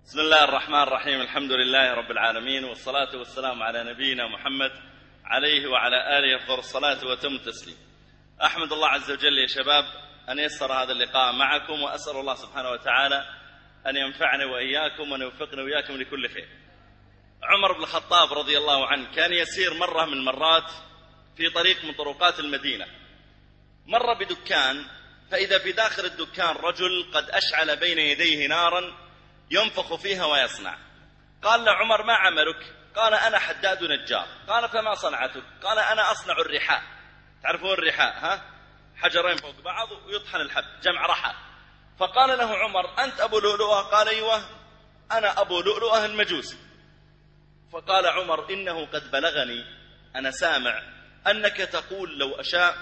بسم الله الرحمن الرحيم. الحمد لله رب العالمين، والصلاة والسلام على نبينا محمد عليه وعلى آله أفضل الصلاة وتم التسليم. أحمد الله عز وجل يا شباب أن يسر هذا اللقاء معكم، وأسأل الله سبحانه وتعالى أن ينفعنا وإياكم وأن يوفقنا وإياكم لكل خير. عمر بن الخطاب رضي الله عنه كان يسير مرة من المرات في طريق من طرقات المدينة، مر بدكان، فإذا في داخل الدكان رجل قد أشعل بين يديه نارا ينفخ فيها ويصنع. قال له عمر: ما عملك؟ قال: أنا حداد نجار. قال: فما صنعتك؟ قال: أنا أصنع الرحاء. تعرفون الرحاء؟ ها؟ حجرين فوق بعض ويطحن الحب، جمع رحى. فقال له عمر: أنت أبو لؤلؤة؟ قال: أيوة أنا أبو لؤلؤة المجوسي. فقال عمر: إنه قد بلغني، أنا سامع أنك تقول لو أشاء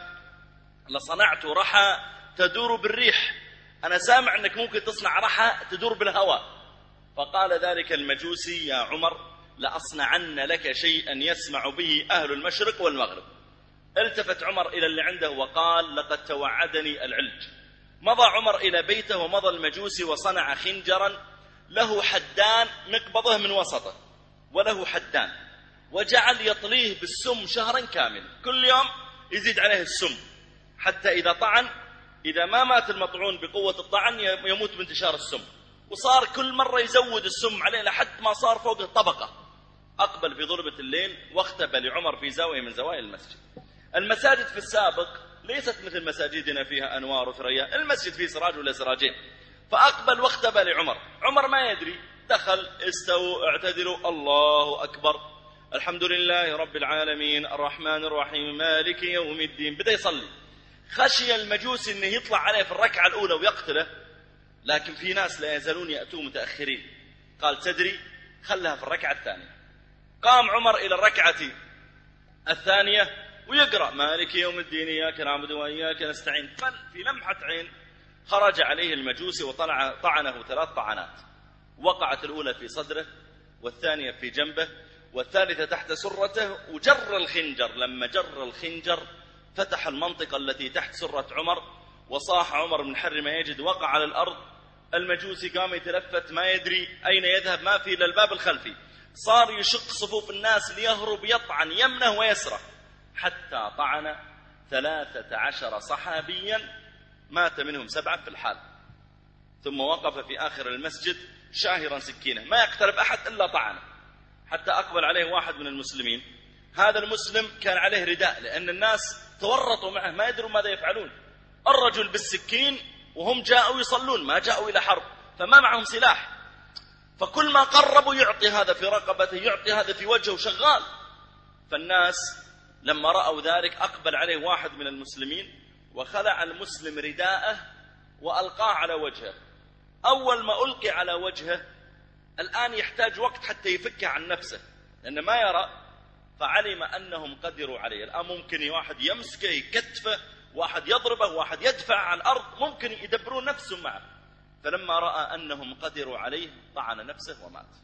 لصنعت رحى تدور بالريح. أنا سامع أنك ممكن تصنع رحى تدور بالهواء. فقال ذلك المجوسي: يا عمر لأصنعن لك شيئا يسمع به أهل المشرق والمغرب. التفت عمر إلى اللي عنده وقال: لقد توعدني العلج. مضى عمر إلى بيته، ومضى المجوسي وصنع خنجرا له حدان مقبضه من وسطه وله حدان، وجعل يطليه بالسم شهرا كاملا، كل يوم يزيد عليه السم حتى إذا طعن، إذا ما مات المطعون بقوة الطعن يموت بانتشار السم. وصار كل مرة يزود السم عليه لحد ما صار فوق الطبقة. أقبل في ظلمة الليل واختبى لعمر في زاوية من زوايا المسجد. المساجد في السابق ليست مثل مساجدنا فيها أنوار وثريا، المسجد فيه سراج ولا سراجين. فأقبل واختبى لعمر، عمر ما يدري، دخل: استووا اعتدلوا، الله أكبر، الحمد لله رب العالمين الرحمن الرحيم مالك يوم الدين. بدأ يصلي. خشي المجوسي أنه يطلع عليه في الركعة الأولى ويقتله، لكن في ناس لا يزالون يأتون متأخرين. قال: تدري، خلها في الركعة الثانية. قام عمر إلى الركعة الثانية ويقرأ مالك يوم الدين إياك نعبد وإياك نستعين. في لمحة عين خرج عليه المجوسي وطعنه 3 طعنات. وقعت الأولى في صدره، والثانية في جنبه، والثالثة تحت سرته، وجر الخنجر. لما جر الخنجر فتح المنطقة التي تحت سرة عمر، وصاح عمر من حر ما يجد، وقع على الأرض. المجوسي قام يتلفت ما يدري أين يذهب، ما في إلا الباب الخلفي. صار يشق صفوف الناس ليهرب، يطعن يمنه ويسره، حتى طعن 13 صحابيا، مات منهم 7 في الحال. ثم وقف في آخر المسجد شاهرا سكينه، ما يقترب أحد إلا طعنه، حتى أقبل عليه واحد من المسلمين. هذا المسلم كان عليه رداء، لأن الناس تورطوا معه ما يدروا ماذا يفعلون. الرجل بالسكين وهم جاءوا يصلون، ما جاءوا إلى حرب، فما معهم سلاح. فكل ما قربوا يعطي هذا في رقبته، يعطي هذا في وجهه، شغال. فالناس لما رأوا ذلك أقبل عليه واحد من المسلمين وخلع المسلم رداءه وألقاه على وجهه. أول ما ألقي على وجهه الآن يحتاج وقت حتى يفكه عن نفسه، لأنه ما يرى. فعلم أنهم قدروا عليه. الآن ممكن واحد يمسكه يكتفه، واحد يضربه، واحد يدفع على الأرض، ممكن يدبرون نفسهم معه. فلما رأى أنهم قدروا عليه طعن نفسه ومات.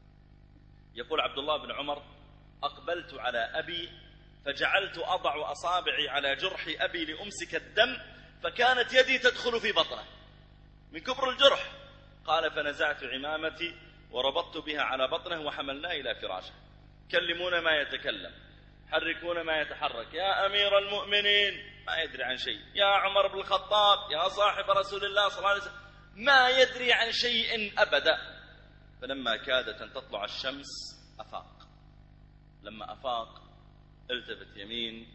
يقول عبد الله بن عمر: أقبلت على أبي فجعلت أضع أصابعي على جرح أبي لأمسك الدم، فكانت يدي تدخل في بطنه من كبر الجرح. قال: فنزعت عمامتي وربطت بها على بطنه وحملناه إلى فراشه. كلمون ما يتكلم، حركون ما يتحرك. يا أمير المؤمنين، ما يدري عن شيء. يا عمر بن الخطاب، يا صاحب رسول الله صلى الله عليه وسلم، ما يدري عن شيء أبدا. فلما كادت أن تطلع الشمس أفاق. لما أفاق التفت يمين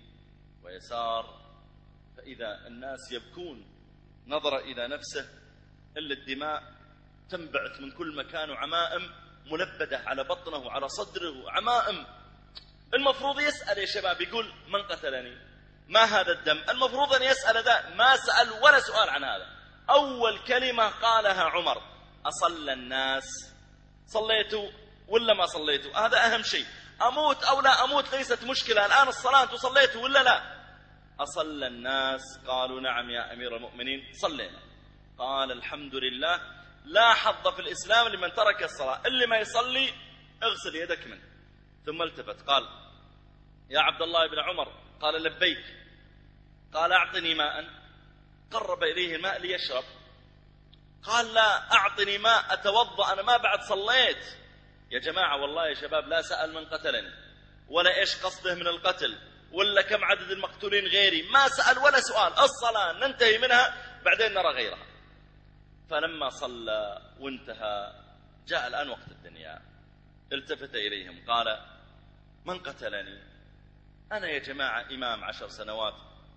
ويسار، فإذا الناس يبكون. نظر إلى نفسه إلا الدماء تنبعث من كل مكان، وعمائم ملبدة على بطنه وعلى صدره، عمائم. المفروض يسأل يا شباب، يقول: من قتلني؟ ما هذا الدم؟ المفروض أن يسأل ذا، ما سأل ولا سؤال عن هذا. أول كلمة قالها عمر: أصلى الناس؟ صليتوا ولا ما صليتوا؟ هذا أهم شيء. أموت أو لا أموت ليست مشكلة، الآن الصلاة أنتوا صليتوا ولا لا؟ أصلى الناس؟ قالوا: نعم يا أمير المؤمنين صلينا. قال: الحمد لله، لا حظ في الإسلام لمن ترك الصلاة، اللي ما يصلي اغسل يدك منه. ثم التفت قال: يا عبد الله بن عمر. قال: لبيك. قال: أعطني ماء. قرب إليه الماء ليشرب. قال لا، أعطني ماء أتوضأ، أنا ما بعد صليت. يا جماعة والله يا شباب لا سأل من قتلني ولا إيش قصده من القتل ولا كم عدد المقتولين غيري، ما سأل ولا سؤال، الصلاة ننتهي منها بعدين نرى غيرها. فلما صلى وانتهى جاء الآن وقت الدنيا، التفت إليهم قال من قتلني؟ أنا يا جماعة إمام 10 سنوات،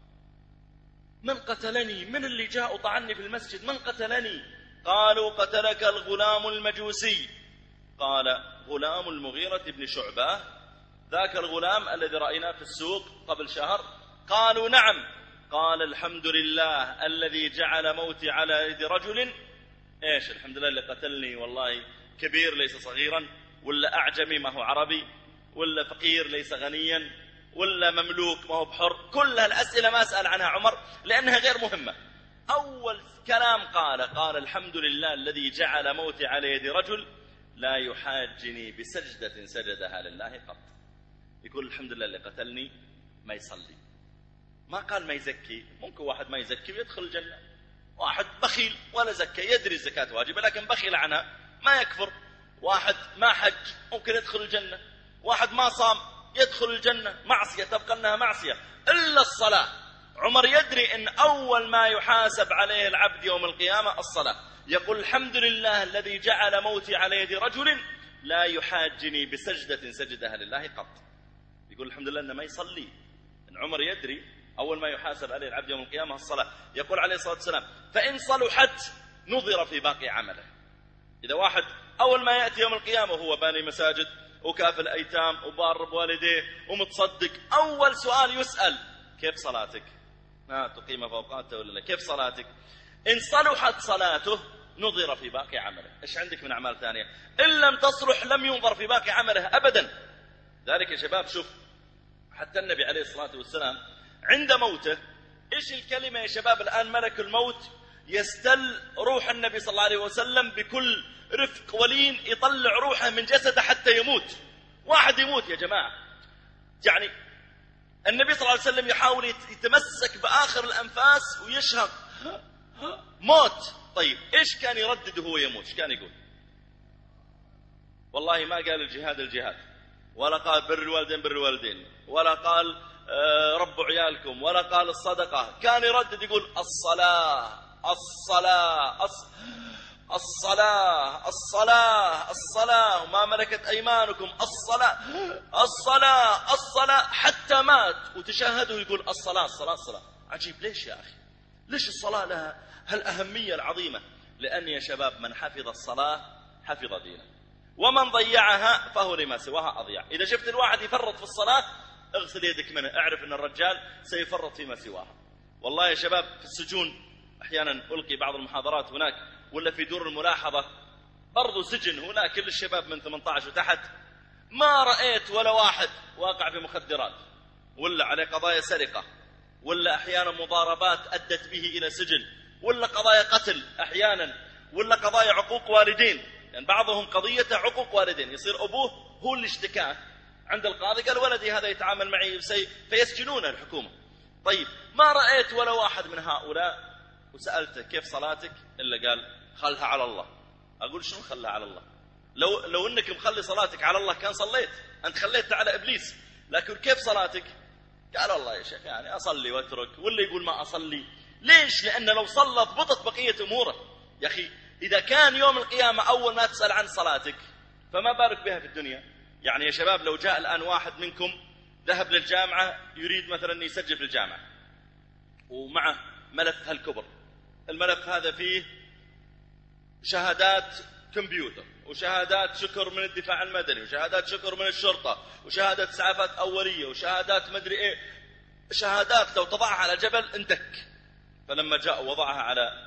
من قتلني؟ من اللي جاء وطعني في المسجد؟ من قتلني؟ قالوا قتلك الغلام المجوسي. قال غلام المغيرة بن شعبة، ذاك الغلام الذي رأيناه في السوق قبل شهر؟ قالوا نعم. قال الحمد لله الذي جعل موتي على يد رجل، ايش الحمد لله اللي قتلني والله كبير ليس صغيرا، ولا أعجمي ما هو عربي، ولا فقير ليس غنيا، ولا مملوك ما هو بحر. كل هالأسئلة ما أسأل عنها عمر لأنها غير مهمة. أول كلام قال الحمد لله الذي جعل موتي على يد رجل لا يحاجني بسجدة سجدها لله قط. يقول الحمد لله اللي قتلني ما يصلي، ما قال ما يزكي. ممكن واحد ما يزكي ويدخل الجنة، واحد بخيل ولا زكى، يدري الزكاة واجبة لكن بخيل عنها ما يكفر. واحد ما حج ممكن يدخل الجنة، واحد ما صام يدخل الجنة، معصية تبقى أنها معصية إلا الصلاة. عمر يدري أن أول ما يحاسب عليه العبد يوم القيامة الصلاة. يقول الحمد لله الذي جعل موتي على يد رجل لا يحاجني بسجدة سجدها لله قط. يقول الحمد لله أنه ما يصلي. إن عمر يدري أول ما يحاسب عليه العبد يوم القيامة الصلاة. يقول عليه الصلاة والسلام فإن صلحت نظر في باقي عمله. إذا واحد أول ما يأتي يوم القيامة وهو باني مساجد وكافل أيتام وبار بوالديه ومتصدق، أول سؤال يسأل كيف صلاتك؟ ما تقيم فوقاته ولا لا؟ كيف صلاتك؟ إن صلحت صلاته نظر في باقي عمله. إيش عندك من أعمال ثانية؟ إن لم تصلح لم ينظر في باقي عمله أبدا. ذلك يا شباب شوف حتى النبي عليه الصلاة والسلام عند موته إيش الكلمة يا شباب؟ الآن ملك الموت يستل روح النبي صلى الله عليه وسلم بكل رفق ولين، يطلع روحه من جسده حتى يموت. واحد يموت يا جماعة، يعني النبي صلى الله عليه وسلم يحاول يتمسك بآخر الأنفاس ويشهق موت. طيب إيش كان يردد وهو يموت؟ إيش كان يقول؟ والله ما قال الجهاد الجهاد، ولا قال بر الوالدين بر الوالدين، ولا قال ربوا عيالكم، ولا قال الصدقة. كان يردد يقول الصلاة الصلاة الصلاة الصلاة الصلاة وما ملكت أيمانكم، الصلاة الصلاة الصلاة، حتى مات وتشهده يقول الصلاة الصلاة الصلاة. عجيب، ليش يا أخي؟ ليش الصلاة لها هالأهمية العظيمة؟ لأن يا شباب من حفظ الصلاة حفظ دينه، ومن ضيعها فهو لما سواها أضيع. إذا شفت الواحد يفرط في الصلاة اغسل يدك منه، اعرف أن الرجال سيفرط فيما سواها. والله يا شباب في السجون أحيانا ألقي بعض المحاضرات هناك، ولا في دور الملاحظة برضو سجن هناك كل الشباب من 18 وتحت، ما رأيت ولا واحد واقع في مخدرات ولا عليه قضايا سرقة، ولا أحيانا مضاربات أدت به إلى سجن، ولا قضايا قتل أحيانا، ولا قضايا عقوق والدين. يعني بعضهم قضيته عقوق والدين، يصير أبوه هو اللي اشتكاه عند القاضي، قال ولدي هذا يتعامل معي بسيء، فيسجنونه الحكومة. طيب ما رأيت ولا واحد من هؤلاء وسألته كيف صلاتك إلا قال خلها على الله. أقول شنو خلها على الله؟ لو أنك مخلي صلاتك على الله كان صليت، أنت خليتها على إبليس. لكن كيف صلاتك؟ قال والله يا شيخ يعني أصلي واترك، ولا يقول ما أصلي. ليش؟ لأن لو صلى ضبطت بقية أموره. يا أخي إذا كان يوم القيامة أول ما تسأل عن صلاتك فما بالك بها في الدنيا. يعني يا شباب لو جاء الآن واحد منكم ذهب للجامعة يريد مثلا يسجل في الجامعة ومعه ملف هالكبر، الملف هذا فيه شهادات كمبيوتر وشهادات شكر من الدفاع المدني وشهادات شكر من الشرطة وشهادات إسعافات أولية وشهادات مدري إيه، شهادات لو تضعها على جبل اندك. فلما جاء وضعها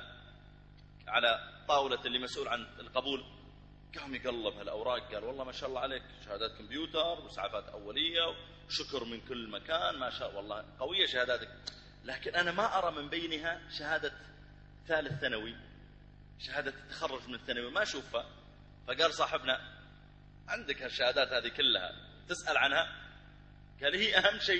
على طاولة اللي مسؤول عن القبول قام يقلب هالأوراق، قال والله ما شاء الله عليك، شهادات كمبيوتر وإسعافات أولية وشكر من كل مكان، ما شاء والله قوية شهاداتك، لكن أنا ما أرى من بينها شهادة ثالث ثانوي، شهادة التخرج من الثانوي ما أشوفها. فقال صاحبنا عندك هالشهادات هذه كلها تسأل عنها؟ قال هي أهم شيء.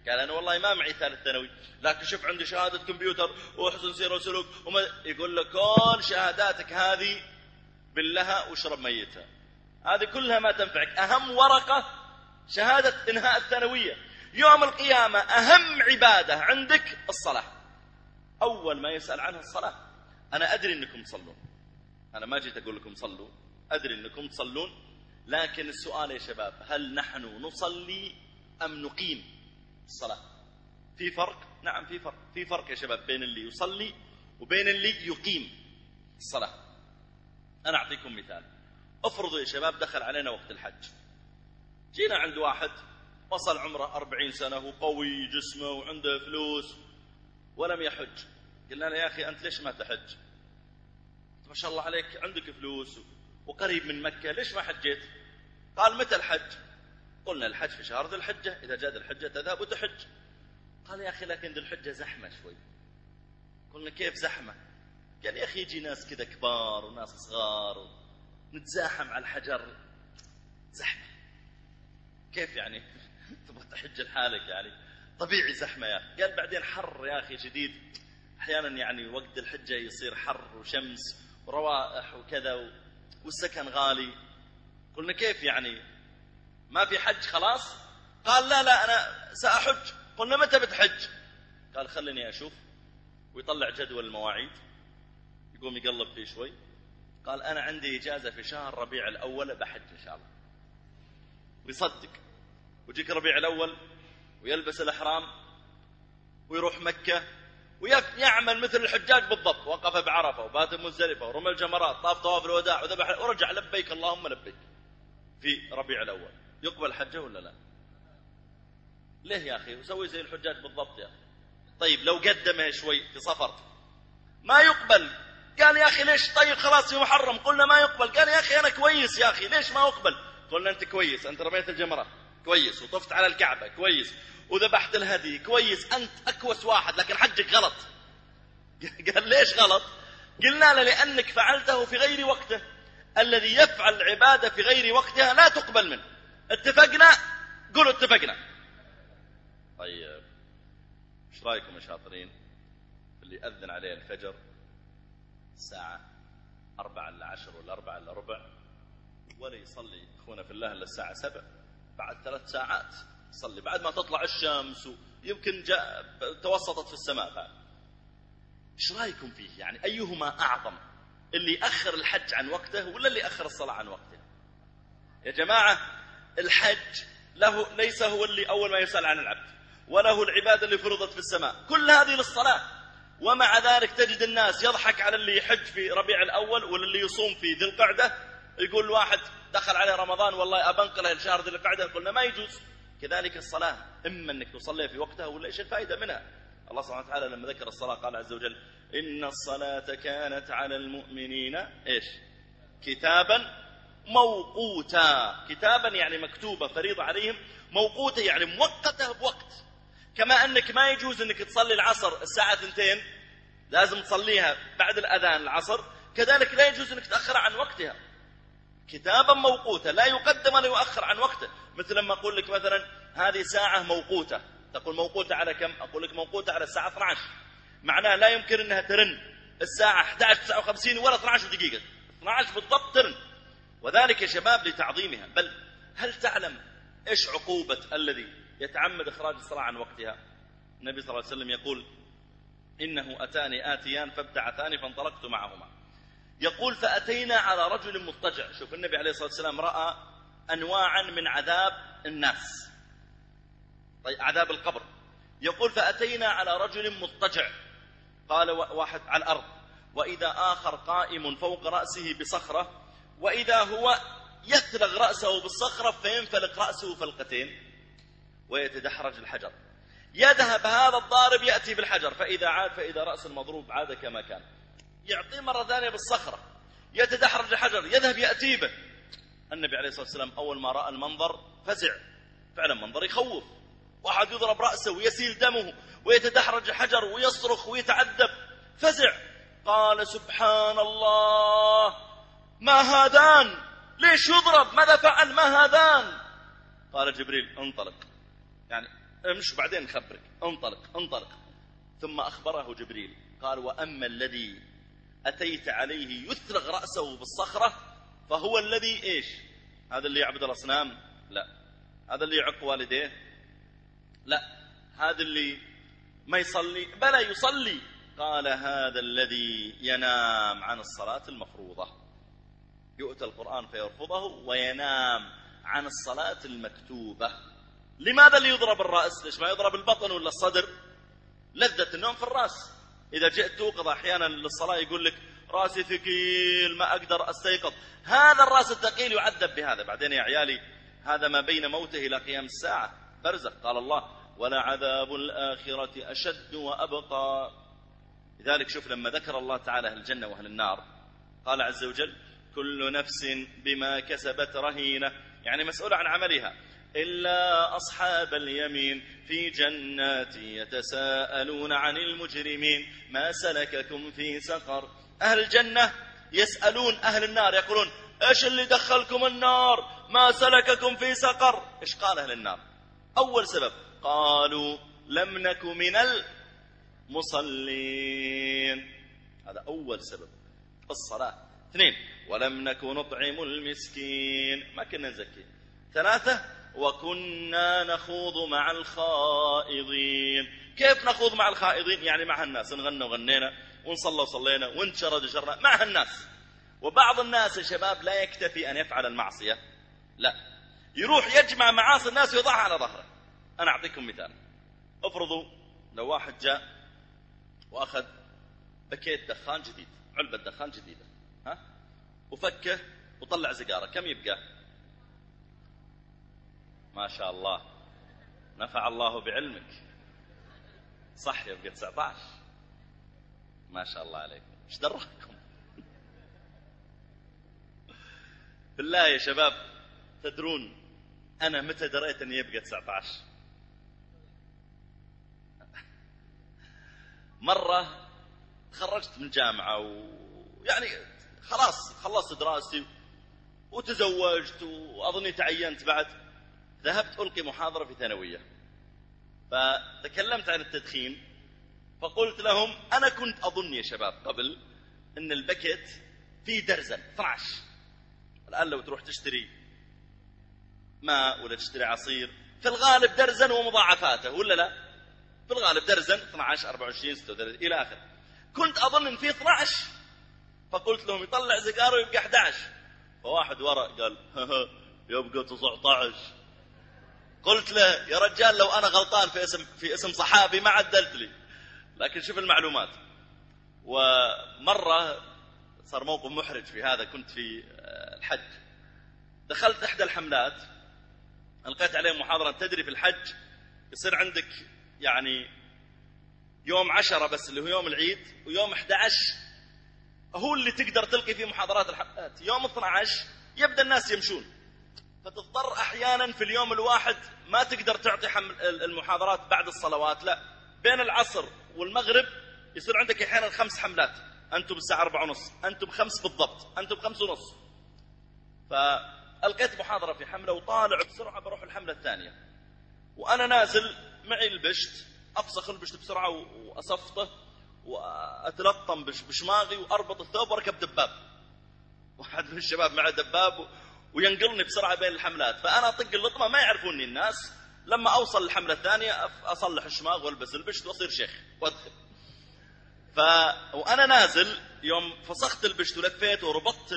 قال أنا والله ما معي ثالث ثانوي، لكن شوف عندي شهادة كمبيوتر وحسن سيرة وسلوك يقول لك كل شهاداتك هذه باللها واشرب ميتها، هذه كلها ما تنفعك. أهم ورقة شهادة إنهاء الثانوية. يوم القيامة أهم عبادة عندك الصلاة، أول ما يسأل عنها الصلاة. أنا أدري أنكم تصلون، أنا ما جيت أقول لكم صلوا، أدري أنكم تصلون، لكن السؤال يا شباب هل نحن نصلي أم نقيم الصلاة؟ في فرق؟ نعم في فرق. في فرق يا شباب بين اللي يصلي وبين اللي يقيم الصلاة. أنا أعطيكم مثال. افرضوا يا شباب دخل علينا وقت الحج، جينا عند واحد وصل عمره 40 سنة وقوي جسمه وعنده فلوس ولم يحج. قلنا له يا أخي أنت ليش ما تحج؟ ما شاء الله عليك عندك فلوس وقريب من مكة، ليش ما حجيت؟ قال متى الحج؟ قلنا الحج في شهر ذي الحجة، إذا جاء ذي الحجة تذهب وتحج. قال يا أخي لكن ذي الحجة زحمة شوي. قلنا كيف زحمة؟ قال يا أخي يجي ناس كذا كبار وناس صغار ونتزاحم على الحجر، زحمة. كيف يعني تبغى تحج لحالك؟ يعني طبيعي زحمة يا أخي. قال بعدين حر يا أخي شديد، أحيانا يعني وقت الحجة يصير حر وشمس وروائح وكذا والسكن غالي. قلنا كيف يعني ما في حج خلاص؟ قال لا أنا سأحج. قلنا متى بتحج؟ قال خلني أشوف، ويطلع جدول المواعيد يقوم يقلب فيه شوي. قال أنا عندي إجازة في شهر ربيع الأول بحج إن شاء الله. ويصدق ويجيك ربيع الأول ويلبس الإحرام ويروح مكة ويعمل مثل الحجاج بالضبط، وقف بعرفة وبات مزدلفة ورمى الجمرات، طاف طواف الوداع وذبح ورجع لبيك اللهم لبيك في ربيع الأول. يقبل حجه ولا لا؟ ليه يا أخي؟ وسوي زي الحجاج بالضبط يا أخي. طيب لو قدمه شوي في صفر ما يقبل. قال يا أخي ليش؟ طيب خلاص في محرم. قلنا ما يقبل. قال يا أخي أنا كويس يا أخي، ليش ما أقبل؟ قلنا أنت كويس، أنت رميت الجمرة كويس وطفت على الكعبة كويس وذبحت الهدي كويس، أنت أكوس واحد، لكن حجك غلط. قال ليش غلط؟ قلنا له لأنك فعلته في غير وقته. الذي يفعل العبادة في غير وقتها لا تقبل منه. اتفقنا؟ قولوا اتفقنا. طيب ايش رايكم يا شاطرين اللي أذن عليه الفجر الساعة 4 إلا 10 ولا 4 إلا ربع ولا يصلي أخونا في الله إلا الساعة 7، بعد 3 ساعات يصلي بعد ما تطلع الشمس ويمكن توسطت في السماء بعد. ايش رايكم فيه؟ يعني أيهما أعظم، اللي يأخر الحج عن وقته ولا اللي يأخر الصلاة عن وقته؟ يا جماعة الحج له ليس هو اللي أول ما يسأل عن العبد، وله العبادة اللي فرضت في السماء، كل هذه للصلاة. ومع ذلك تجد الناس يضحك على اللي يحج في ربيع الأول ولا اللي يصوم في ذي القعدة. يقول واحد دخل عليه رمضان والله أبنقله لشهر ذي القعدة، قلنا ما يجوز. كذلك الصلاة إما أنك تصلي في وقتها ولا إيش الفائدة منها؟ الله سبحانه وتعالى لما ذكر الصلاة قال عز وجل إن الصلاة كانت على المؤمنين إيش؟ كتابا موقوتا. كتابا يعني مكتوبة فريضة عليهم، موقوتة يعني موقتة بوقت. كما أنك ما يجوز أنك تصلي العصر الساعة 2 لازم تصليها بعد الأذان العصر، كذلك لا يجوز أنك تأخر عن وقتها. كتابا موقوتا لا يقدم ولا يؤخر عن وقته. مثل لما أقول لك مثلا هذه ساعة موقوتة، تقول موقوتة على كم؟ أقول لك موقوتة على الساعة 12. معناه لا يمكن أنها ترن الساعة 11:59 ولا 12 دقيقة، 12 بالضبط ترن. وذلك يا شباب لتعظيمها. بل هل تعلم إيش عقوبة الذي يتعمد إخراج الصلاة عن وقتها؟ النبي صلى الله عليه وسلم يقول إنه أتاني آتيان فابتعثاني فانطلقت معهما. يقول فأتينا على رجل مضطجع. شوف النبي عليه الصلاة والسلام رأى أنواعا من عذاب الناس، طيب عذاب القبر. يقول فأتينا على رجل مضطجع، قال واحد على الأرض، وإذا آخر قائم فوق رأسه بصخرة، وإذا هو يثلغ رأسه بالصخرة فينفلق رأسه فلقتين ويتدحرج الحجر. يذهب هذا الضارب يأتي بالحجر فإذا عاد فإذا رأس المضروب عاد كما كان، يعطيه مرة ثانية بالصخرة يتدحرج الحجر، يذهب يأتي به. النبي عليه الصلاة والسلام أول ما رأى المنظر فزع، فعلا منظر يخوف، واحد يضرب رأسه ويسيل دمه ويتدحرج الحجر ويصرخ ويتعذب، فزع. قال سبحان الله ما هذان؟ ليش يضرب؟ ماذا فعل؟ ما هذان؟ قال جبريل انطلق، يعني امش وبعدين نخبرك، انطلق انطلق. ثم أخبره جبريل قال: وأما الذي أتيت عليه يثرغ رأسه بالصخرة فهو الذي إيش؟ هذا اللي يعبد الأصنام؟ لا. هذا اللي يعق والديه؟ لا. هذا اللي ما يصلي؟ بلى يصلي. قال: هذا الذي ينام عن الصلاة المفروضة، يؤتى القرآن فيرفضه وينام عن الصلاة المكتوبة. لماذا اللي يضرب الرأس؟ ليش ما يضرب البطن ولا الصدر؟ لذة النوم في الرأس. إذا جئت توقظ أحيانا للصلاة يقول لك رأسي ثقيل ما أقدر أستيقظ. هذا الرأس الثقيل يعذب بهذا. بعدين يا عيالي هذا ما بين موته إلى قيام الساعة برزخ. قال الله: ولعذاب الآخرة أشد وأبقى. لذلك شوف لما ذكر الله تعالى أهل الجنة وأهل النار قال عز وجل: كل نفس بما كسبت رهينة، يعني مسؤولة عن عملها، إلا أصحاب اليمين في جنات يتساءلون عن المجرمين ما سلككم في سقر. أهل الجنة يسألون أهل النار يقولون: إيش اللي دخلكم النار؟ ما سلككم في سقر؟ إيش قال أهل النار؟ أول سبب قالوا: لم نك من المصلين. هذا أول سبب، الصلاة. 2: ولم نك نطعم المسكين، ما كنا نزكي. 3: وكنا نخوض مع الخائضين. كيف نخوض مع الخائضين؟ يعني مع الناس، نغنى وغنينا ونصلى وصلينا ونشرد وشرنا مع الناس. وبعض الناس يا شباب لا يكتفي أن يفعل المعصية، لا، يروح يجمع معاصي الناس ويضعها على ظهره. أنا أعطيكم مثال. افرضوا لو واحد جاء وأخذ بكيت دخان جديد، علبة دخان جديدة، وفكه وطلع سيجارة، كم يبقى؟ ما شاء الله، نفع الله بعلمك، صح، يبقى 19. ما شاء الله عليكم، ايش دراكم؟ بالله يا شباب تدرون أنا متى دريت أن يبقى 19؟ مرة تخرجت من الجامعة ويعني خلاص خلصت دراستي وتزوجت وأظني تعينت بعد. ذهبت ألقي محاضرة في ثانوية، فتكلمت عن التدخين، فقلت لهم أنا كنت أظن يا شباب قبل أن البكت فيه درزن 12. الآن لو تروح تشتري ماء ولا تشتري عصير في الغالب درزن ومضاعفاته، ولا لا؟ في الغالب درزن 12 24 36 إلى آخر. كنت أظن أن فيه 12، فقلت لهم يطلع سيجارة ويبقى 11. فواحد وراء قال يبقى 19. قلت له يا رجال لو أنا غلطان في اسم صحابي ما عدلت لي، لكن شوف المعلومات. ومرة صار موقف محرج في هذا، كنت في الحج، دخلت إحدى الحملات ألقيت عليهم محاضرة. تدري في الحج يصير عندك يعني يوم 10 بس اللي هو يوم العيد، ويوم 11 هو اللي تقدر تلقي فيه محاضرات الحلقات. يوم 12 يبدأ الناس يمشون، فتضطر أحيانا في اليوم الواحد ما تقدر تعطي المحاضرات بعد الصلوات، لا، بين العصر والمغرب يصير عندك أحيانا 5 حملات، أنتم الساعة 4:30، أنتم 5 بالضبط، أنتم 5:30. فألقيت محاضرة في حملة وطالع بسرعة بروح الحملة الثانية، وأنا نازل معي البشت، أفسخ البشت بسرعة وأصفته وأتلطم بشماغي وأربط الثوب وأركب دباب. واحد من الشباب معه دباب وينقلني بسرعة بين الحملات، فأنا أطق اللطمة ما يعرفوني الناس. لما أوصل الحملة الثانية أصلح الشماغ والبس البشت وأصير شيخ وأدخل. وأنا نازل يوم فسخت البشت ولفيت وربطت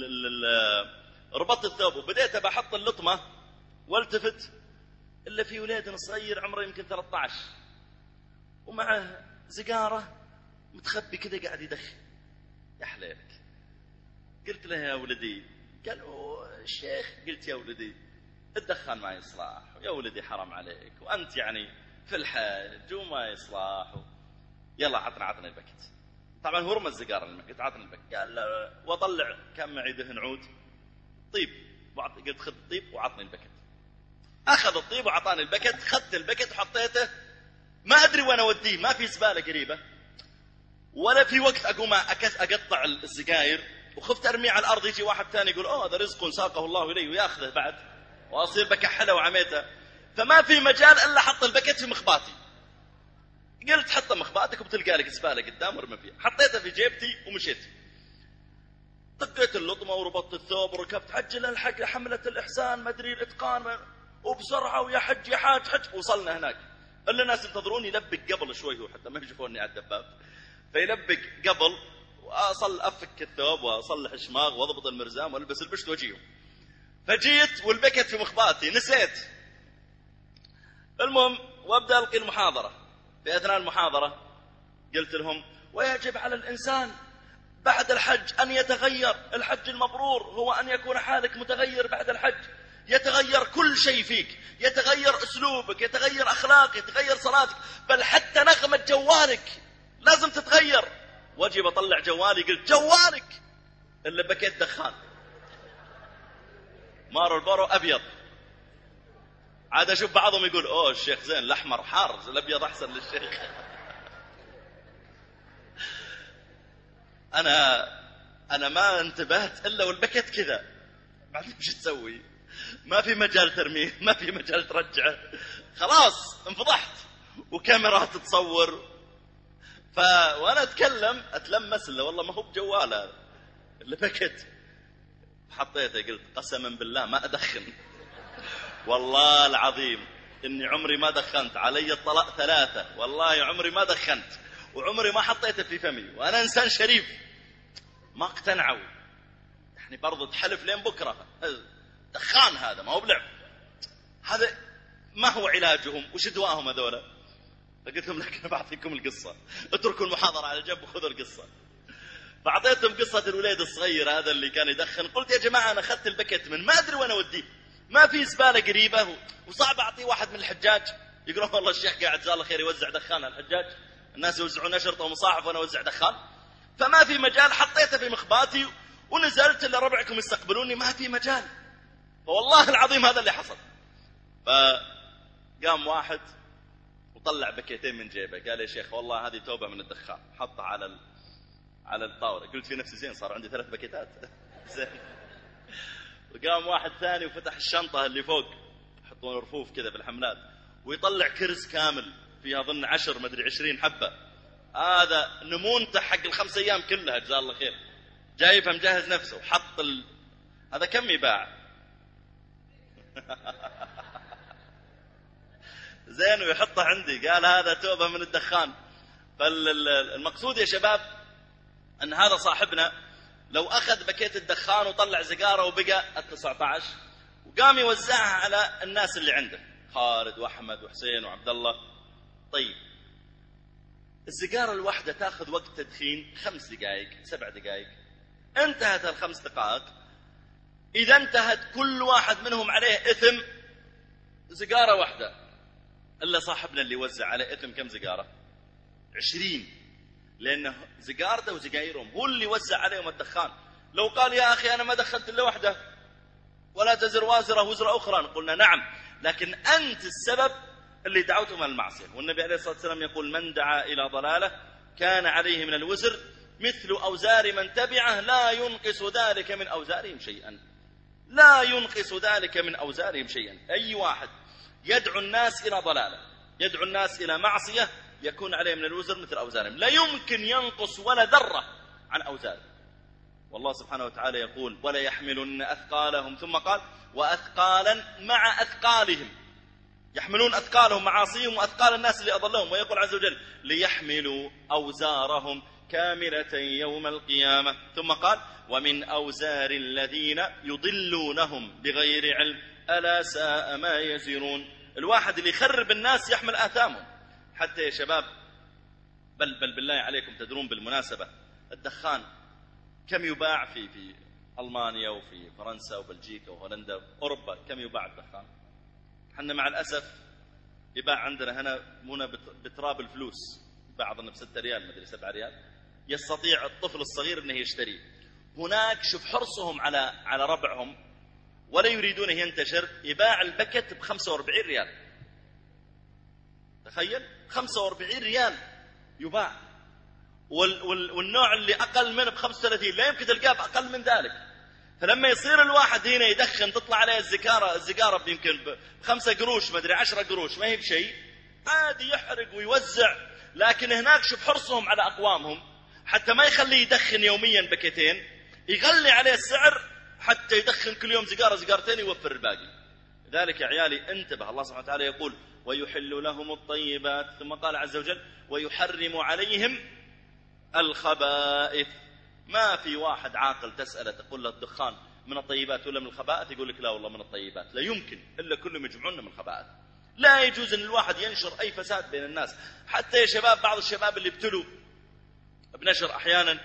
ربطت الثوب وبديت بحط اللطمة، والتفت إلا في ولاد صغير عمره يمكن 13 ومعه سيجارة متخبي كذا قاعد يدخن. يا حليلك. قلت له يا ولدي، قال الشيخ. قلت يا ولدي الدخان ما يصلح، يا ولدي حرام عليك، وأنت يعني في الحج وما يصلح. يلا عطنا البكت. طبعا هو رمى السيجارة قلت عطنا البكت. قال لا، وطلع كان معي دهن عود طيب، قلت خذ الطيب وعطني البكت. أخذ الطيب وعطاني البكت، خذت البكت وحطيته، ما أدري وين أوديه، ما في زبالة قريبة ولا في وقت أقوم أقطع السجاير، وخفت أرميه على الأرض يجي واحد ثاني يقول هذا رزق ساقه الله إليه ويأخذه بعد، وأصير بكحله وعميته. فما في مجال إلا حط البكت في مخباتي. قلت حط مخباتك وبتلقى لك زبالة قدام ورمي فيها. حطيتها في جيبتي ومشيت. طقيت اللطمة وربطت الثوب وركبت حج الحق حملة الإحسان ما أدري الإتقان وبسرعة ويا حج يا حج. وصلنا هناك إلا الناس ينتظروني يلبك قبل شوي حتى ما يشوفوني على الدباب، فيلبك قبل وأصل أفك الثوب وأصلح الشماغ وأضبط المرزام وألبس البشت وأجيهم. فجيت والبكت في مخباتي نسيت. المهم وأبدأ ألقي المحاضرة. في أثناء المحاضرة قلت لهم ويجب على الإنسان بعد الحج أن يتغير. الحج المبرور هو أن يكون حالك متغير بعد الحج، يتغير كل شيء فيك، يتغير أسلوبك، يتغير أخلاقك، يتغير صلاتك، بل حتى نغمة جوالك لازم تتغير. واجي بطلع جوالي قلت جوالك اللي بكيت دخان. مارو البارو أبيض. عاد أشوف بعضهم يقول أوه الشيخ زين الأحمر حار الأبيض أحسن للشيخ. أنا ما انتبهت إلا والبكت كذا. بعدين وش تسوي؟ ما في مجال ترميه، ما في مجال ترجعه، خلاص انفضحت وكاميرات تصور. وأنا أتلمس له والله ما هو بجوال هذا اللي بكت. حطيته قلت قسما بالله ما أدخن، والله العظيم إني عمري ما دخنت، علي الطلاق 3، والله عمري ما دخنت وعمري ما حطيته في فمي، وأنا إنسان شريف. ما اقتنعوا يعني برضو تحلف لين بكرة دخان هذا ما هو بلعب، هذا ما هو علاجهم وش دواهم هذولا. فقلت لهم لكن بعطيكم القصة، اتركوا المحاضرة على جنب وخذوا القصة. فأعطيتهم قصة الوليد الصغير هذا اللي كان يدخن. قلت يا جماعة أنا أخذت البكت من ما أدري وين أوديه، ما في زبالة قريبة وصعب أعطيه واحد من الحجاج يقولون والله الشيخ قاعد جزاه الله خير يوزع دخان على الحجاج، الناس يوزعون أشرطة ومصاحف وأنا أوزع دخان. فما في مجال، حطيته في مخباتي ونزلت إلا ربعكم يستقبلوني، ما في مجال. فوالله العظيم هذا اللي حصل. فقام واحد وطلع بكيتين من جيبه قال يا شيخ والله هذه توبة من الدخان، حطها على الطاولة. قلت في نفسي زين صار عندي 3 بكيتات زين. وقام واحد ثاني وفتح الشنطة اللي فوق يحطون رفوف كذا في الحملات ويطلع كرز كامل فيها ظن 10 مدري 20 حبة، هذا نمونته حق ال5 أيام كلها جزاه الله خير، جايبها مجهز نفسه وحط هذا كم يباع زين ويحطه عندي، قال هذا توبة من الدخان. فالمقصود يا شباب أن هذا صاحبنا لو أخذ بكيت الدخان وطلع زقارة وبقى 19 وقام يوزعها على الناس اللي عنده، خالد وأحمد وحسين وعبد الله. طيب الزقارة الواحدة تأخذ وقت تدخين 5 دقائق 7 دقائق، انتهت ال5 دقائق، إذا انتهت كل واحد منهم عليه إثم زقارة واحدة، إلا صاحبنا اللي وزع عليه إثم كم زقارة؟ 20، لأنه زقارته وزقايرهم هو اللي وزع عليهم الدخان. لو قال يا أخي أنا ما دخلت إلا واحدة ولا تزر وازرة وزر أخرى، قلنا نعم، لكن أنت السبب اللي دعوتهم على المعصية. والنبي عليه الصلاة والسلام يقول من دعا إلى ضلالة كان عليه من الوزر مثل أوزار من تبعه لا ينقص ذلك من أوزارهم شيئا، لا ينقص ذلك من أوزارهم شيئا. أي واحد يدعو الناس إلى ضلالة، يدعو الناس إلى معصية، يكون عليه من الوزر مثل أوزارهم، لا يمكن ينقص ولا ذرة عن أوزارهم. والله سبحانه وتعالى يقول ولا يحملن أثقالهم، ثم قال وأثقالا مع أثقالهم، يحملون أثقالهم معاصيهم وأثقال الناس اللي أضلهم. ويقول عز وجل ليحملوا أوزارهم كاملة يوم القيامة، ثم قال ومن أوزار الذين يضلونهم بغير علم ألا ساء ما يزرون. الواحد اللي يخرب الناس يحمل آثامهم. حتى يا شباب بل بالله عليكم تدرون بالمناسبة الدخان كم يباع في ألمانيا وفي فرنسا وبلجيكا وهولندا وأوروبا؟ كم يباع الدخان؟ حنا مع الأسف يباع عندنا هنا بتراب الفلوس، يباع أظن ب6 ريال مدري 7 ريال، يستطيع الطفل الصغير أنه يشتريه. هناك شوف حرصهم على ربعهم ولا يريدونه ينتشر، يباع البكت ب45 ريال. تخيل 45 ريال يباع، والنوع اللي أقل منه ب35، لا يمكن تلقاه بأقل من ذلك. فلما يصير الواحد هنا يدخن تطلع عليه الزقارة يمكن ب5 قروش ما أدري 10 قروش، ما هي بشيء، عادي يحرق ويوزع. لكن هناك شوف حرصهم على أقوامهم حتى ما يخليه يدخن يوميا بكتين، يغلي عليه السعر حتى يدخن كل يوم زقارتين يوفر الباقي. لذلك يا عيالي انتبه، الله سبحانه وتعالى يقول ويحل لهم الطيبات، ثم قال عز وجل ويحرم عليهم الخبائث. ما في واحد عاقل تسأله تقول له الدخان من الطيبات ولا من الخبائث يقول لك لا والله من الطيبات، لا يمكن، إلا كلهم يجمعون من الخبائث. لا يجوز أن الواحد ينشر أي فساد بين الناس. حتى يا شباب بعض الشباب اللي ابتلوا بنشر أحيانا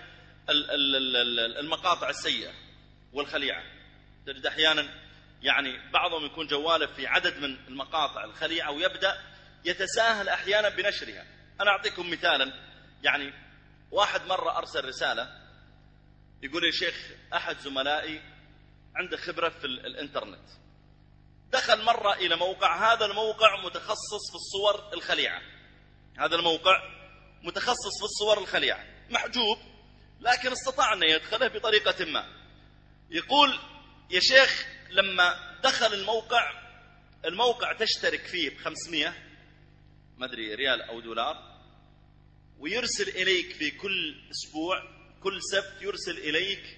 المقاطع السيئة والخليعة، تجد أحيانا يعني بعضهم يكون جواله في عدد من المقاطع الخليعة ويبدأ يتساهل أحيانا بنشرها. أنا أعطيكم مثالا، يعني واحد مرة أرسل رسالة يقول يا شيخ أحد زملائي عنده خبرة في الإنترنت، دخل مرة إلى موقع، هذا الموقع متخصص في الصور الخليعة، هذا الموقع متخصص في الصور الخليعة، محجوب لكن استطاع أن يدخله بطريقة ما. يقول يا شيخ لما دخل الموقع تشترك فيه ب500 ما أدري ريال أو دولار، ويرسل إليك في كل أسبوع كل سبت يرسل إليك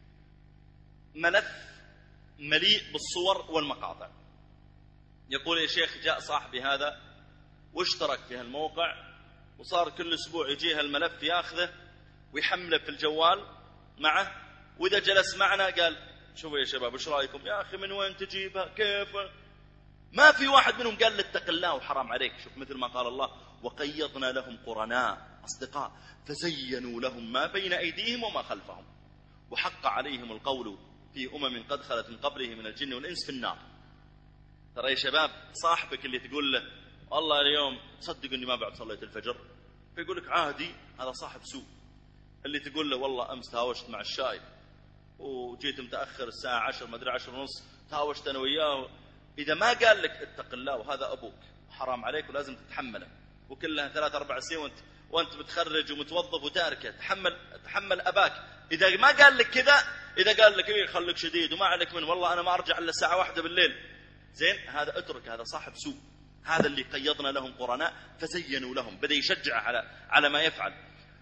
ملف مليء بالصور والمقاطع. يقول يا شيخ جاء صاحبي هذا واشترك في هالموقع، وصار كل أسبوع يجيه الملف ياخذه ويحمله في الجوال معه، وإذا جلس معنا قال شوفوا يا شباب ايش رايكم؟ يا أخي من وين تجيبها كيف؟ ما في واحد منهم قال لاتق الله وحرام عليك. شوف مثل ما قال الله وقيضنا لهم قرناء أصدقاء فزينوا لهم ما بين أيديهم وما خلفهم وحق عليهم القول في قد خلت من قبلهم من الجن والإنس في النار. ترى يا شباب صاحبك اللي تقول له والله اليوم تصدق أني ما بعد صليت الفجر، فيقول لك عادي، هذا صاحب سوء. اللي تقول له والله أمس تهاوشت مع الشايب وجيت متأخر الساعة 10 ما أدري 10:30 تهاوشت أنا وياه، إذا ما قال لك اتق الله وهذا أبوك حرام عليك ولازم تتحمله، وكلها 3-4 سنين وأنت متخرج ومتوظف وتاركه، تحمل أباك. إذا ما قال لك كذا، إذا قال لك إيه خليك شديد وما عليك من والله أنا ما أرجع إلا الساعة 1 بالليل، زين هذا اترك، هذا صاحب سوء. هذا اللي قيضنا لهم قرناء فزينوا لهم، بدأ يشجع على ما يفعل.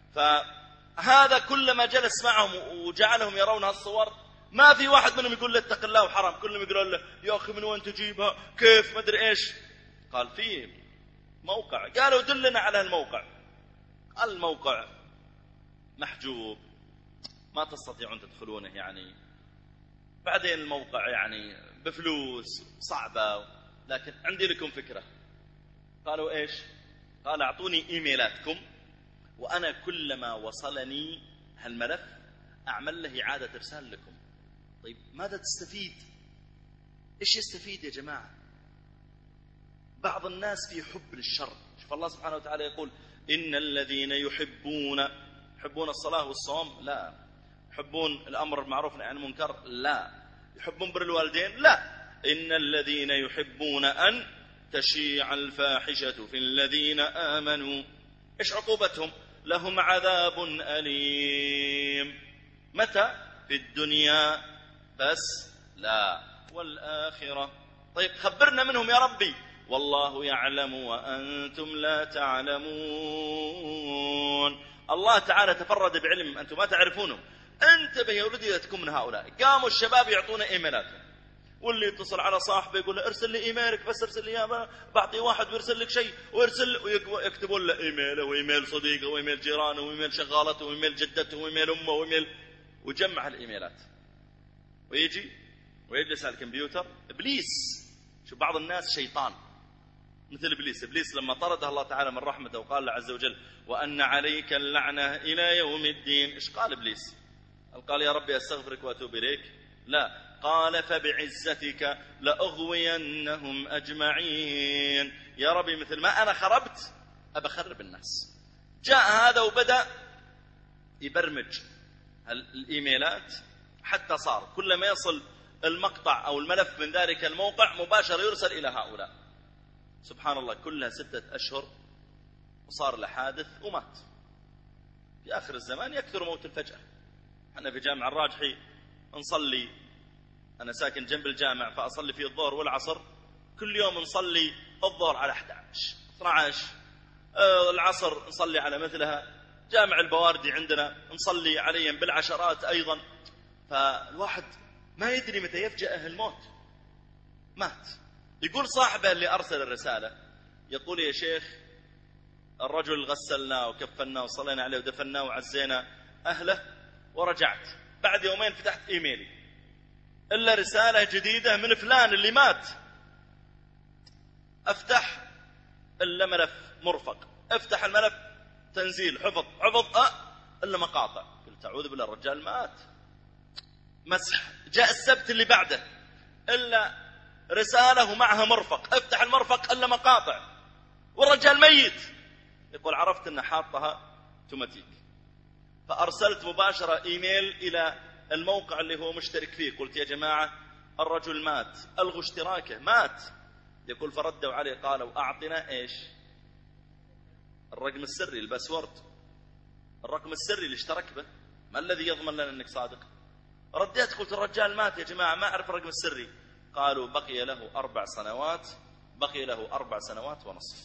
فهذا كلما جلس معهم وجعلهم يرون هالصور ما في واحد منهم يقول له اتق الله وحرام، كلهم يقولون له يا أخي من وين تجيبها كيف ما أدري إيش. قال في موقع، قالوا دلنا على الموقع، الموقع محجوب ما تستطيعون تدخلونه، يعني بعدين الموقع يعني بفلوس صعبة، لكن عندي لكم فكرة. قالوا إيش؟ قال أعطوني إيميلاتكم وأنا كلما وصلني هالملف أعمل له إعادة إرسال لكم. طيب ماذا تستفيد؟ إيش يستفيد يا جماعة؟ بعض الناس في حب للشر. شوف الله سبحانه وتعالى يقول إن الذين يحبون الصلاة والصوم لا، يحبون الأمر بالمعروف والنهي عن المنكر لا، يحبون بر الوالدين لا، إن الذين يحبون أن تشيع الفاحشة في الذين آمنوا. إيش عقوبتهم؟ لهم عذاب أليم. متى؟ في الدنيا بس لا والآخرة. طيب خبرنا منهم يا ربي. والله يعلم وأنتم لا تعلمون. الله تعالى تفرد بعلم أنتم ما تعرفونه. انتبه يا ولدي تكون من هؤلاء. قاموا الشباب يعطون إيميلاتهم، واللي يتصل على صاحبه يقول له ارسل لي إيميلك، بس ارسل لي إياه، بعطي واحد ويرسل لك شيء ويكتبون له إيميله وإيميل صديقه وإيميل جيرانه وإيميل شغالته وإيميل جدته وإيميل أمه وإيميل، وجمع الإيميلات ويجي ويجلس على الكمبيوتر. إبليس، شوف بعض الناس شيطان مثل إبليس لما طرده الله تعالى من رحمته وقال له عز وجل وأن عليك اللعنة إلى يوم الدين، إيش قال إبليس؟ قال يا ربي أستغفرك وأتوب إليك؟ لا، قال فبعزتك لأغوينهم أجمعين. يا ربي مثل ما أنا خربت أبخرب الناس. جاء هذا وبدأ يبرمج الإيميلات حتى صار كل ما يصل المقطع أو الملف من ذلك الموقع مباشرة يرسل إلى هؤلاء. سبحان الله، كلها 6 أشهر وصار له حادث ومات. في آخر الزمان يكثر موت الفجأة. أنا في جامع الراجحي نصلي، أنا ساكن جنب الجامع فأصلي فيه الظهر والعصر، كل يوم نصلي الظهر على 11 12، العصر نصلي على مثلها، جامع البواردي عندنا نصلي عليهم بالعشرات أيضا. فالواحد ما يدري متى يفجأه الموت. مات. يقول صاحبه اللي أرسل الرسالة، يقول يا شيخ الرجل غسلناه وكفناه وصلينا عليه ودفناه وعزينا أهله ورجعت، بعد يومين فتحت إيميلي إلا رسالة جديدة من فلان اللي مات، أفتح إلا ملف مرفق، افتح الملف تنزيل حفظ إلا مقاطع. قلت أعوذ بالله، الرجال مات. مسح. جاء السبت اللي بعده إلا رسالة ومعها مرفق، افتح المرفق إلا مقاطع والرجال ميت. يقول عرفت أن حاطها توماتيك، فأرسلت مباشرة إيميل إلى الموقع اللي هو مشترك فيه، قلت يا جماعة الرجل مات، ألغوا اشتراكه، مات. يقول فردوا عليه قالوا أعطنا إيش؟ الرقم السري، الباسورد، الرقم السري اللي اشترك به، ما الذي يضمن لنا أنك صادق؟ رديت قلت الرجال مات يا جماعة، ما أعرف الرقم السري. قالوا بقي له 4 سنوات، بقي له 4 سنوات ونصف.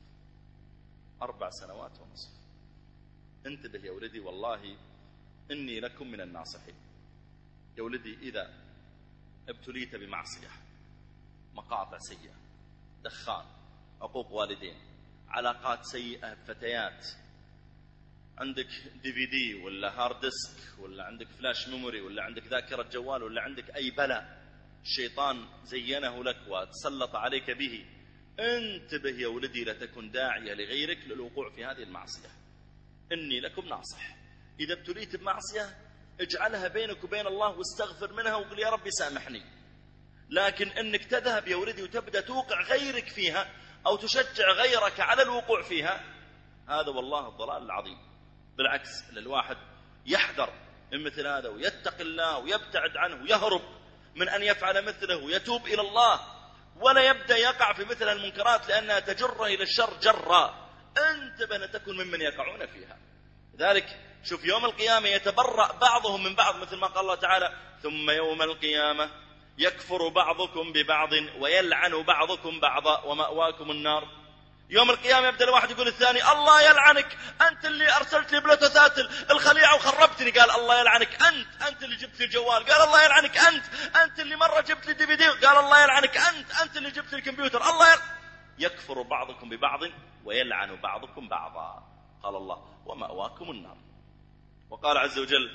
4 سنوات ونصف. انتبه يا ولدي، والله إني لكم من الناصحين. يا ولدي إذا ابتليت بمعصية، مقاطع سيئة، دخان، عقوق والدين، علاقات سيئة بفتيات، عندك DVD ولا هارد ديسك ولا عندك فلاش ميموري ولا عندك ذاكرة جوال ولا عندك أي بلاء الشيطان زينه لك وتسلط عليك به، انتبه يا ولدي لا تكن داعية لغيرك للوقوع في هذه المعصية. إني لكم ناصح. إذا ابتليت بمعصية اجعلها بينك وبين الله واستغفر منها وقل يا ربي سامحني. لكن انك تذهب يا ولدي وتبدأ توقع غيرك فيها أو تشجع غيرك على الوقوع فيها، هذا والله الضلال العظيم. بالعكس الواحد يحذر من مثل هذا ويتقي الله ويبتعد عنه ويهرب من أن يفعل مثله ويتوب إلى الله، ولا يبدأ يقع في مثل المنكرات لأنها تجره إلى الشر جرا. انتبه أن تكون ممن يقعون فيها. لذلك شوف يوم القيامة يتبرأ بعضهم من بعض، مثل ما قال الله تعالى ثم يوم القيامة يكفر بعضكم ببعض ويلعن بعضكم بعضا ومأواكم النار. يوم القيامة يبدأ الواحد يقول الثاني الله يلعنك، أنت اللي أرسلت لي بلوتوثات الخليعة وخربتني. قال الله يلعنك أنت اللي جبت لي الجوال. قال الله يلعنك أنت اللي مرة جبت لي DVD. قال الله يلعنك أنت اللي جبت لي الكمبيوتر. يكفر بعضكم ببعض ويلعن بعضكم بعضا. قال الله ومأواكم النار. وقال عز وجل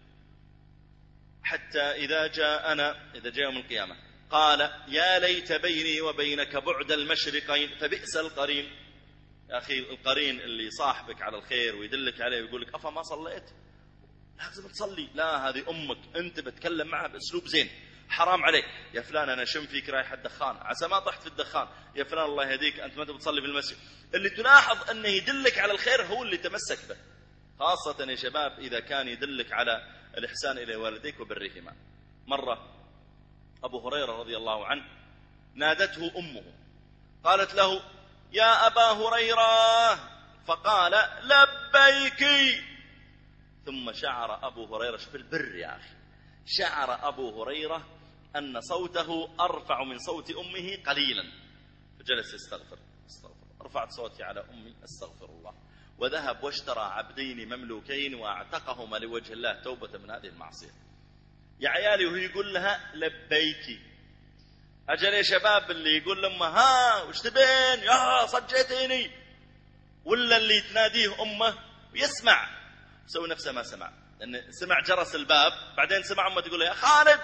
حتى إذا جاء يوم القيامة قال يا ليت بيني وبينك بعد المشرقين فبئس القرين. يا أخي القرين اللي صاحبك على الخير ويدلك عليه ويقول لك أفا ما صليت، لازم تصلي، لا هذه أمك، أنت بتكلم معها بأسلوب زين، حرام عليك يا فلان أنا شم فيك رايحة الدخان، عسى ما طحت في الدخان، يا فلان الله يهديك أنت ما بتصلي في المسجد. اللي تلاحظ أنه يدلك على الخير هو اللي تمسك به، خاصة يا شباب إذا كان يدلك على الإحسان إلى والديك وبرهما. مرة أبو هريرة رضي الله عنه نادته أمه قالت له يا أبا هريرة، فقال لبيك. ثم شعر أبو هريرة، شوف البر يا أخي، شعر أبو هريرة أن صوته أرفع من صوت أمه قليلا، فجلس يستغفر. رفعت صوتي على أمي أستغفر الله، وذهب واشترى عبدين مملوكين واعتقهما لوجه الله توبة من هذه المعصية. يا عيالي وهو يقول لها لبيك. أجل يا شباب اللي يقول لما ها وش تبين يا صجيتيني، ولا اللي تناديه أمه ويسمع سوي نفسه ما سمع، لأن سمع جرس الباب بعدين سمع أمه تقول له يا خالد،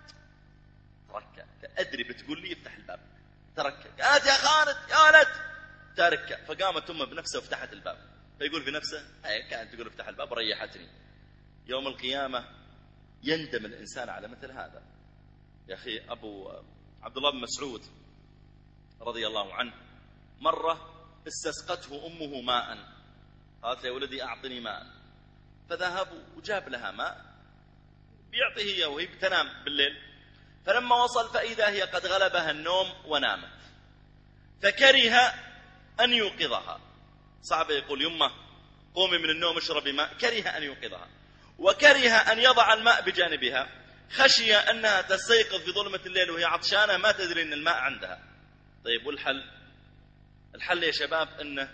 تركه، أدري بتقول لي افتح الباب، تركه، قالت يا خالد يا ولد، تركه. فقامت أمه بنفسه وفتحت الباب، فيقول في نفسه أي كانت تقول افتح الباب وريحتني. يوم القيامة يندم الإنسان على مثل هذا. يا أخي أبو عبد الله بن مسعود رضي الله عنه مرة استسقته أمه ماء، قالت يا ولدي أعطني ماء، فذهب وجاب لها ماء بيعطيه إياه وهي بتنام بالليل، فلما وصل فإذا هي قد غلبها النوم ونامت، فكره أن يوقظها. صعب يقول يمه قومي من النوم اشربي ماء، كره أن يوقظها وكره أن يضع الماء بجانبها، خشية أنها تستيقظ في ظلمة الليل وهي عطشانة ما تدري أن الماء عندها. طيب والحل؟ الحل يا شباب أنه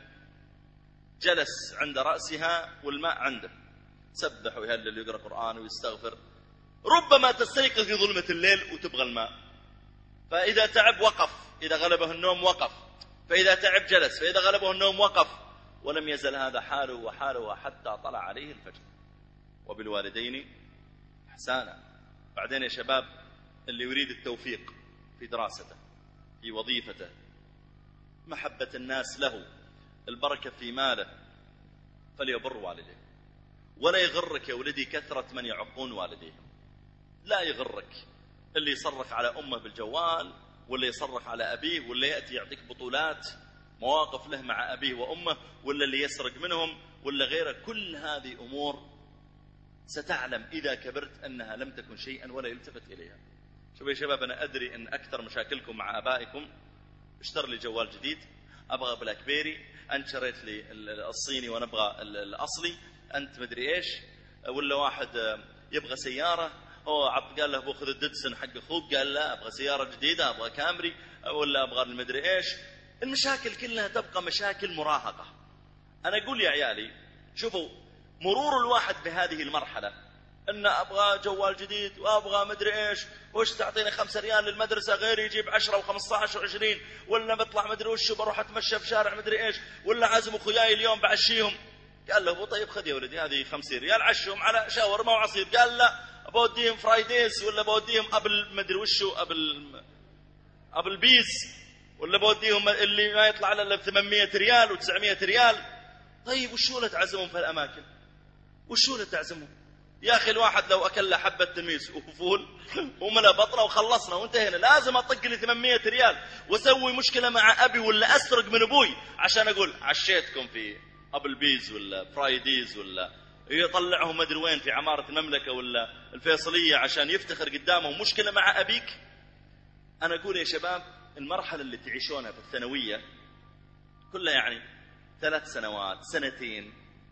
جلس عند رأسها والماء عنده، سبح ويهلل ويقرأ قرآن ويستغفر. ربما تستيقظ في ظلمة الليل وتبغى الماء، فإذا تعب وقف، إذا غلبه النوم وقف، فإذا تعب جلس، فإذا غلبه النوم وقف، ولم يزل هذا حاله وحاله حتى طلع عليه الفجر. وبالوالدين إحسانا. بعدين يا شباب اللي يريد التوفيق في دراسته، في وظيفته، محبة الناس له، البركة في ماله، فليبر والديه. ولا يغرك يا ولدي كثرة من يعقون والديهم، لا يغرك اللي يصرخ على أمه بالجوال، ولا يصرخ على أبيه، ولا يأتي يعطيك بطولات مواقف له مع أبيه وأمه، ولا اللي يسرق منهم، ولا غيره. كل هذه أمور ستعلم إذا كبرت أنها لم تكن شيئا ولا يلتفت إليها. شوفوا يا شباب، أنا أدري أن أكثر مشاكلكم مع آبائكم، اشتر لي جوال جديد، أبغى بلاك بيري، أنت شريت لي الصيني وأنا أبغى الأصلي، أنت مدري إيش. ولا واحد يبغى سيارة، قال له بأخذ الديدسون حق أخوك، قال لا أبغى سيارة جديدة، أبغى كامري، ولا أبغى المدري إيش. المشاكل كلها تبقى مشاكل مراهقة. أنا أقول يا عيالي شوفوا، مرور الواحد بهذه المرحلة أن أبغى جوال جديد وأبغى مدري إيش، وش تعطيني 5 ريال للمدرسة، غيري يجيب 10 و15 و20، ولا بطلع مدري وش بروح أتمشى في شارع مدري إيش، ولا عازم أخوياي اليوم بعشيهم. قال له طيب خذ يا ولدي هذه 50 ريال عشهم على شاورما وعصير. قال لا بوديهم فرايديز، ولا بوديهم قبل مدري وشو، قبل بيز، ولا بوديهم اللي ما يطلع الا ب 800 ريال و900 ريال. طيب وشو له تعزمهم في الأماكن؟ وشو له تعزمهم يا أخي؟ الواحد لو أكل له حبة تميس وفول وملا بطنه وخلصنا وانتهينا. لازم أطق لي 800 ريال وأسوي مشكلة مع أبي، ولا أسرق من أبوي عشان أقول عشيتكم في أبل بيز ولا فرايديز، ولا يطلعهم مدري وين في عمارة المملكة ولا الفيصلية عشان يفتخر قدامهم. مشكلة مع أبيك. أنا أقول يا شباب المرحلة اللي تعيشونها في الثانوية كلها يعني 3 سنوات 2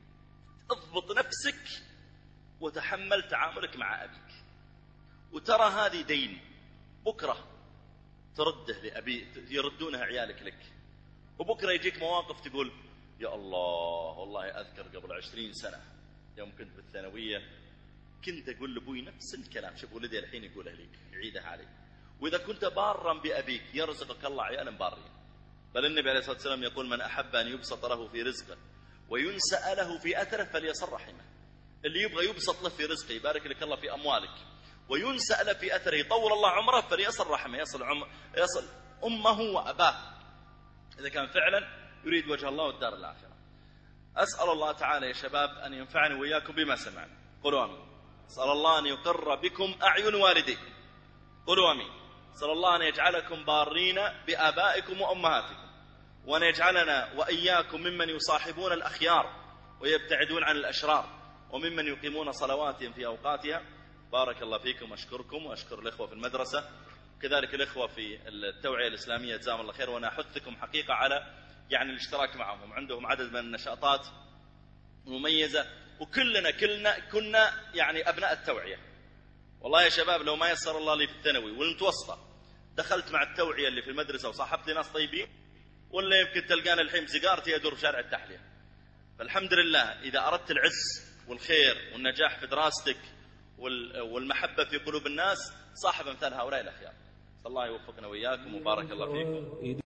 اضبط نفسك وتحمل تعاملك مع أبيك، وترى هذه دين بكرة ترده لأبي، يردونها عيالك لك، وبكرة يجيك مواقف تقول يا الله والله أذكر قبل 20 سنة يوم كنت بالثانوية كنت أقول لأبوي نفس الكلام. شوف ولدي الحين يقولها لي، يعيدها علي. وإذا كنت بارا بأبيك يرزقك الله عيالا بارين. بل النبي عليه الصلاة والسلام يقول من أحب أن يبسط له في رزقه وينسأ له في أثره فليصل رحمه. اللي يبغى يبسط له في رزقه، يبارك لك الله في أموالك، وينسأ له في أثره، يطول الله عمره، فليصل رحمه، يصل أمه وأباه إذا كان فعلا يريد وجه الله والدار الآخرة. أسأل الله تعالى يا شباب أن ينفعني وإياكم بما سمعنا. قولوا آمين. أسأل الله أن يقر بكم أعين والديكم. قولوا آمين. أسأل الله أن يجعلكم بارين بآبائكم وأمهاتكم، وأن يجعلنا وإياكم ممن يصاحبون الأخيار ويبتعدون عن الأشرار، وممن يقيمون صلواتهم في أوقاتها. بارك الله فيكم. أشكركم وأشكر الإخوة في المدرسة، وكذلك الإخوة في التوعية الإسلامية جزاهم الله خير. وأنا أحثكم حقيقة على يعني الاشتراك معهم، عندهم عدد من النشاطات مميزة، وكلنا كنا يعني أبناء التوعية. والله يا شباب لو ما يسر الله لي في الثانوي والمتوسطة دخلت مع التوعية اللي في المدرسة وصاحبت ناس طيبين، ولا يمكن تلقانا الحين بسيجارتي أدور في شارع التحلية. فالحمد لله إذا أردت العز والخير والنجاح في دراستك والمحبة في قلوب الناس صاحب مثال هؤلاء الأخيار. الله يوفقنا وإياكم وبارك الله فيكم.